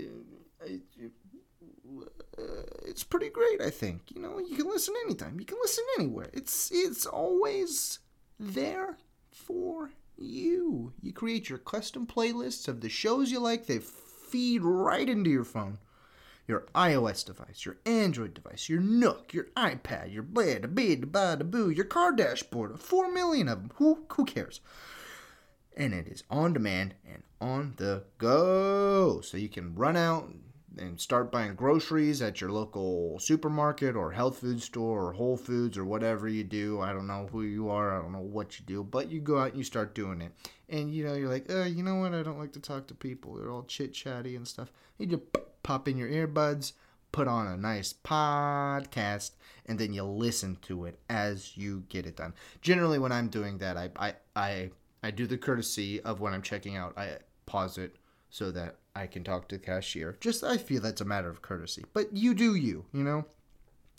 It's pretty great, I think. You know, you can listen anytime. You can listen anywhere. It's always there for you. You create your custom playlists of the shows you like. They feed right into your phone. Your iOS device, your Android device, your Nook, your iPad, your bada bida bada boo, your car dashboard. 4 million of them. Who cares? And it is on demand and on the go. So you can run out and start buying groceries at your local supermarket or health food store or Whole Foods or whatever you do. I don't know who you are. I don't know what you do. But you go out and you start doing it. And, you know, you're like, you know what? I don't like to talk to people. They're all chit-chatty and stuff. You just pop in your earbuds, put on a nice podcast, and then you listen to it as you get it done. Generally, when I'm doing that, I do the courtesy of when I'm checking out, I pause it so that I can talk to the cashier. I feel that's a matter of courtesy. But you do you know?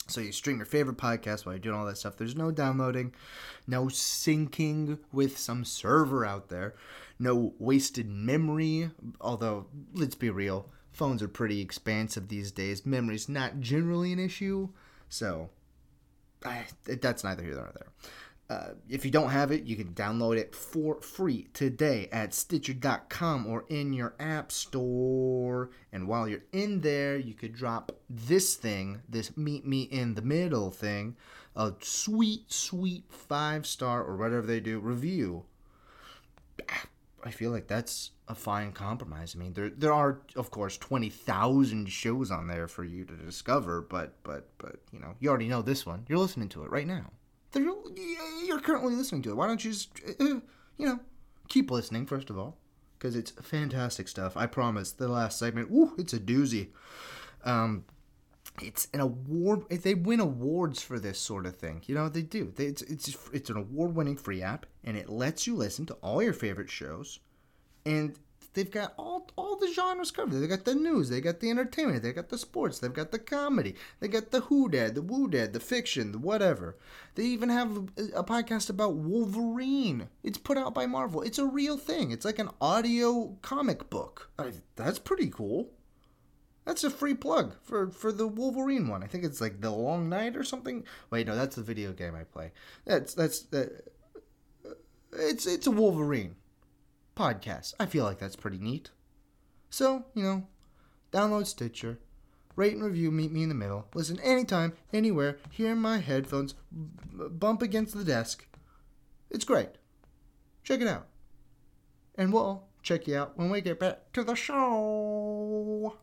So you stream your favorite podcast while you're doing all that stuff. There's no downloading, no syncing with some server out there, no wasted memory. Although, let's be real, phones are pretty expansive these days. Memory's not generally an issue, so that's neither here nor there. If you don't have it, you can download it for free today at Stitcher.com or in your app store. And while you're in there, you could drop this thing, this Meet Me in the Middle thing, a sweet 5-star or whatever they do review. I feel like that's a fine compromise. I mean, there are, of course, 20,000 shows on there for you to discover, but you know, you already know this one. You're listening to it right now. You're currently listening to it. Why don't you just, keep listening, first of all, because it's fantastic stuff. I promise. The last segment, it's a doozy. It's an award. They win awards for this sort of thing. You know, they do. It's an award-winning free app, and it lets you listen to all your favorite shows, and they've got all the genres covered. They got the news, they got the entertainment, they got the sports, they've got the comedy, they got the who-dad, the woo-dad, the fiction, the whatever. They even have a podcast about Wolverine. It's put out by Marvel. It's a real thing. It's like an audio comic book. That's pretty cool. That's a free plug for the Wolverine one. I think it's like The Long Night or something. Wait, no, that's the video game I play. It's a Wolverine podcast. I feel like that's pretty neat. So, download Stitcher, rate and review Meet Me in the Middle, listen anytime, anywhere, hear in my headphones, bump against the desk. It's great. Check it out. And we'll check you out when we get back to the show.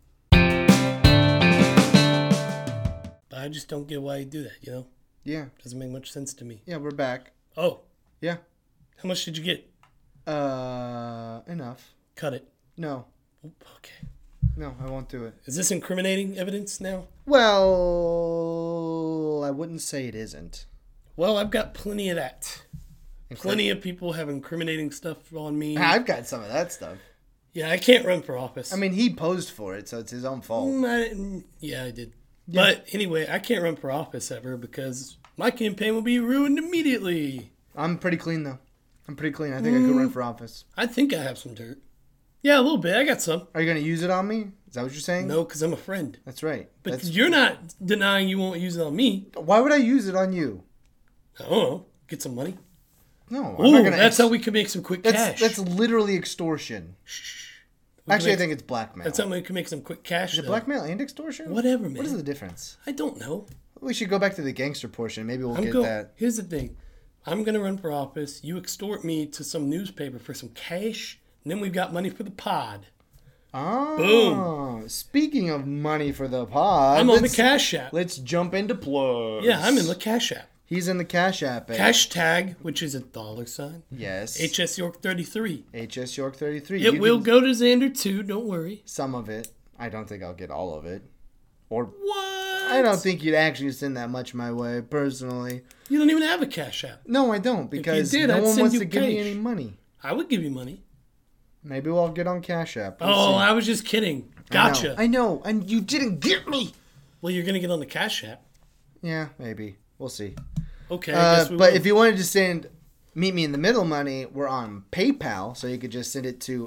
But I just don't get why you do that,
Yeah.
Doesn't make much sense to me.
Yeah, we're back.
Oh.
Yeah.
How much did you get?
Enough.
Cut it.
No.
Okay.
No, I won't do it.
Is this incriminating evidence now?
Well, I wouldn't say it isn't.
Well, I've got plenty of that. Plenty of people have incriminating stuff on me.
I've got some of that stuff.
Yeah, I can't run for office.
I mean, he posed for it, so it's his own fault.
I did. Yeah. But anyway, I can't run for office ever because my campaign will be ruined immediately.
I'm pretty clean, though. I think I could run for office.
I think I have some dirt. Yeah, a little bit. I got some.
Are you going to use it on me? Is that what you're saying?
No, because I'm a friend.
That's right.
But you're not denying you won't use it on me.
Why would I use it on you?
I don't know. Get some money.
No.
Ooh, that's how we can make some quick cash.
That's literally extortion. Actually, I think it's blackmail.
That's how we can make some quick cash.
Is it blackmail and extortion?
Whatever, man.
What is the difference?
I don't know.
We should go back to the gangster portion. Maybe we'll get that.
Here's the thing. I'm going to run for office. You extort me to some newspaper for some cash. And then we've got money for the pod.
Oh.
Boom.
Speaking of money for the pod.
I'm on the Cash App.
Let's jump into plugs.
Yeah, I'm in the Cash App.
He's in the Cash App.
Hashtag, which is $.
Yes.
HS York 33.
HS York 33.
It will go to Xander too, don't worry.
Some of it. I don't think I'll get all of it. Or
what?
I don't think you'd actually send that much my way, personally.
You don't even have a Cash App.
No, I don't, because
no
one wants to give me any money.
I would give you money.
Maybe we'll get on Cash App.
We'll see. I was just kidding. Gotcha.
I know, and you didn't get me.
Well, you're going to get on the Cash App.
Yeah, maybe. We'll see.
Okay, I guess we
but
will.
if you wanted to send Meet Me in the Middle money, we're on PayPal, so you could just send it to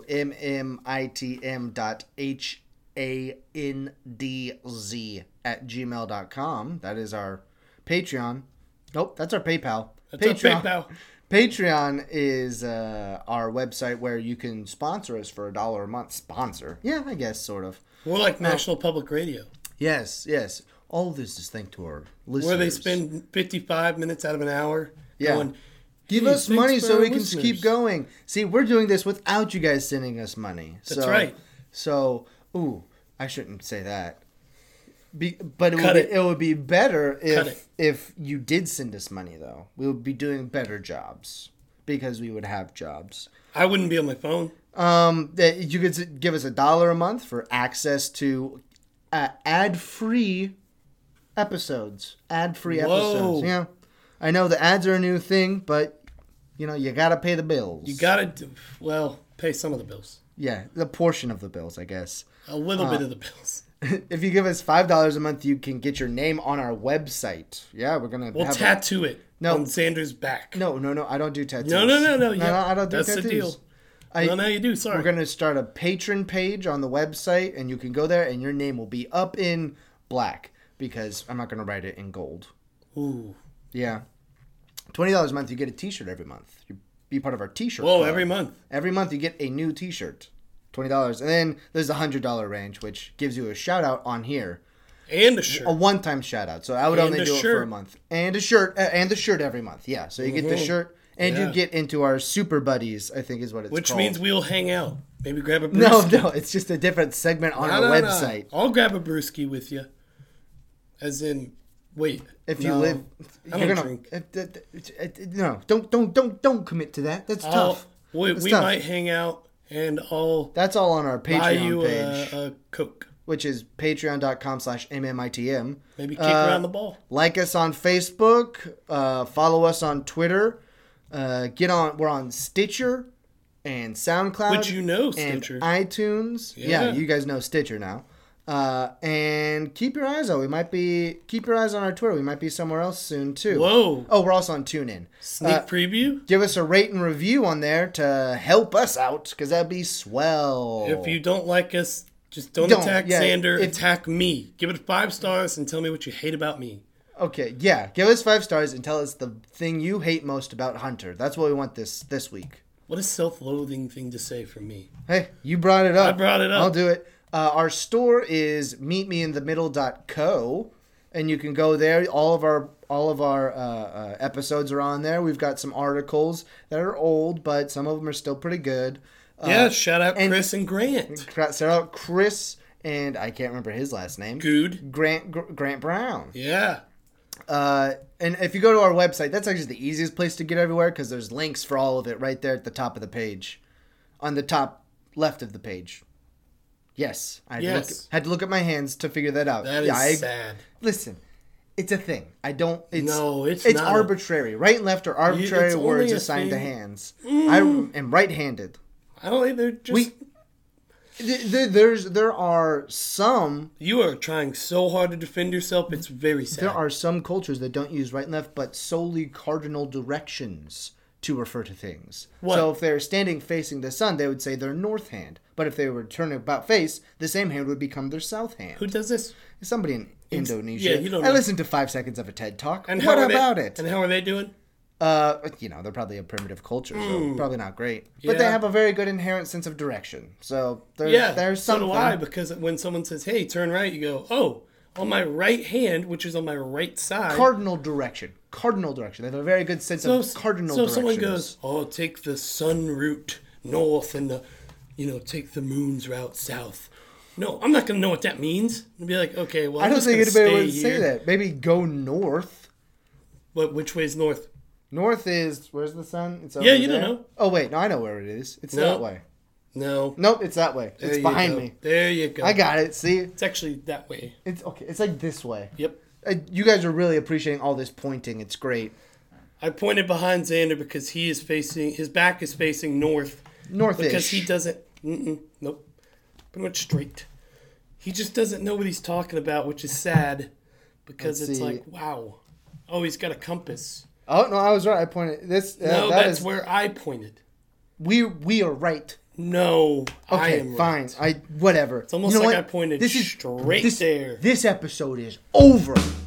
mmitm.handz@gmail.com. That is our Patreon. Nope, that's our PayPal.
That's our PayPal.
Patreon is our website where you can sponsor us for $1 a month. Sponsor? Yeah, I guess, sort of.
We're like National Public Radio.
Yes. All of this is thanks to our listeners.
Where they spend 55 minutes out of an hour going,
give us money so we can keep going. See, we're doing this without you guys sending us money.
That's right.
So, I shouldn't say that. But it would be better if you did send us money, though. We would be doing better jobs because we would have jobs.
I wouldn't be on my phone.
You could give us $1 a month for access to ad-free episodes. Ad-free episodes. Yeah. I know the ads are a new thing, but you got to pay the bills.
You got to, pay some of the bills.
Yeah, the portion of the bills, I guess.
A little bit of the bills.
If you give us $5 a month, you can get your name on our website. Yeah,
we'll tattoo it on Xander's back.
No. I don't do tattoos.
No.
I don't do
That's
tattoos.
The deal. No, you do. Sorry.
We're going to start a patron page on the website, and you can go there, and your name will be up in black because I'm not going to write it in gold.
Ooh.
Yeah. $20 a month, you get a T-shirt every month. You be part of our T-shirt
club.
Every
month
you get a new T-shirt. $20. And then there's the $100 range, which gives you a shout-out on here.
And a shirt.
A one-time shout-out. So I would only do it for a month. And a shirt. And the shirt every month. Yeah. So you get the shirt. And you get into our Super Buddies, I think is what it's called.
Which means we'll hang out. Maybe grab a brewski.
No. It's just a different segment on our website.
I'll grab a brewski with you. As in, wait.
If you live...
I don't drink.
No. Don't commit to that. That's tough.
We might hang out. And
that's all on our Patreon
buy you
page.
A Coke.
Which is patreon.com/MMITM.
Maybe kick around the ball.
Like us on Facebook. Follow us on Twitter. We're on Stitcher and SoundCloud.
Which Stitcher.
And iTunes. Yeah, you guys know Stitcher now. And keep your eyes out. Keep your eyes on our Twitter. We might be somewhere else soon too.
Whoa.
Oh, we're also on TuneIn.
Sneak preview?
Give us a rate and review on there to help us out, because that'd be swell.
If you don't like us, just don't attack Xander. Attack me. Give it 5 stars and tell me what you hate about me.
Okay, yeah. Give us 5 stars and tell us the thing you hate most about Hunter. That's what we want this week.
What a self-loathing thing to say from me.
Hey, you brought it up.
I brought it up.
I'll do it. Our store is meetmeinthemiddle.co, and you can go there. All of our episodes are on there. We've got some articles that are old, but some of them are still pretty good.
Shout out Chris and Grant.
Shout out Chris and I can't remember his last name. Grant Brown.
Yeah.
And if you go to our website, that's actually the easiest place to get everywhere, because there's links for all of it right there at the top of the page, on the top left of the page. Yes. I had to look at my hands to figure that out.
That is sad.
Listen, it's a thing.
It's
not arbitrary. Right and left are arbitrary words assigned to hands. I am right-handed.
I don't think they're just...
There are some...
You are trying so hard to defend yourself, it's very sad.
There are some cultures that don't use right and left, but solely cardinal directions to refer to things. What? So if they're standing facing the sun, they would say their north hand. But if they were turning about face, the same hand would become their south hand.
Who does this?
Somebody in Indonesia.
Yeah, you don't know.
I listened to 5 seconds of a TED Talk.
And
what about it?
And how are they doing?
They're probably a primitive culture, so probably not great.
Yeah.
But they have a very good inherent sense of direction. So there's something.
So do I, because when someone says, hey, turn right, you go, oh, on my right hand, which is on my right side.
Cardinal direction. They have a very good sense of cardinal direction. So if someone goes,
oh, take the sun route north and take the moon's route south. No, I'm not going to know what that means. I'd be like, okay, well,
I don't think anybody would say that. Maybe go north.
But which way is north?
North is, where's the sun? It's over
you
there.
don't know.
Oh, wait, no, I know where it is. It's that way.
No.
Nope, it's that way. It's behind me.
There you go.
I got it, see?
It's actually that way.
It's okay. It's like this way.
Yep.
You guys are really appreciating all this pointing. It's great.
I pointed behind Xander because his back is facing north.
North-ish.
Because he doesn't, nope. Pretty much straight. He just doesn't know what he's talking about, which is sad. Because like, wow. Oh, he's got a compass.
Oh, no, I was right. I pointed this.
No, that's where I pointed.
We are right.
No,
okay,
I am
fine.
Right.
Whatever.
It's almost like I pointed straight there.
This episode is over.